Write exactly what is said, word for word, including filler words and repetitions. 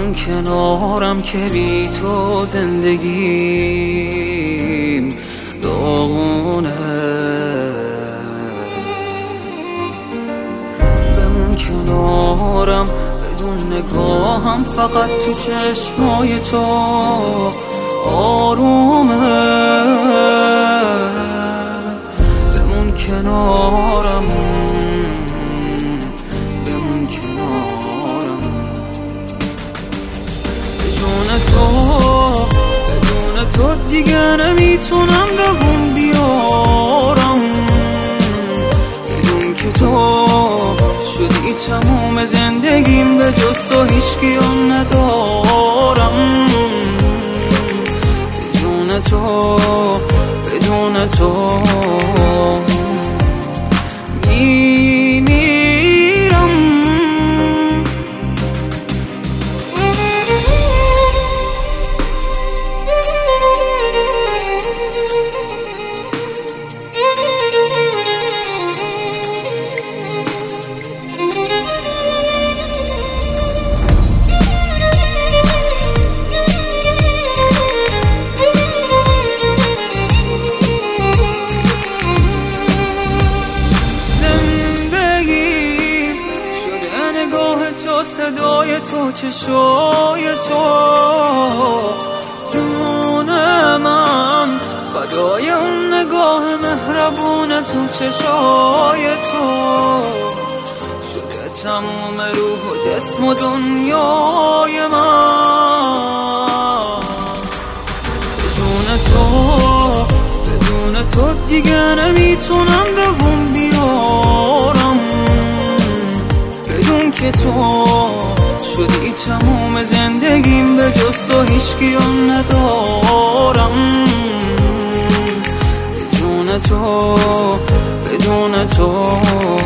بمون کنارم که بی تو زندگیم داغونه. بمون کنارم بدون نگاهم، فقط تو چشمای تو آرومه. بمون کنارم، بمون کنارم. بدون تو، بدون تو دیگه نمیتونم دووم بیارم. بدون که تو شدی تموم زندگیم، به جز تو هیچکیو ندارم. بدون تو، بدون تو میمیرم. تو صدای تو، چشای تو، جون من فدای اون نگاه مهربون تو. چشای تو شده تموم روح و جسم و دنیای من. بدون تو، بدون تو دیگه نمیتونم دووم بیارم. بدون که تو شدی تموم زندگیم، به جز تو هیچکیو ندارم. بدون تو، بدون تو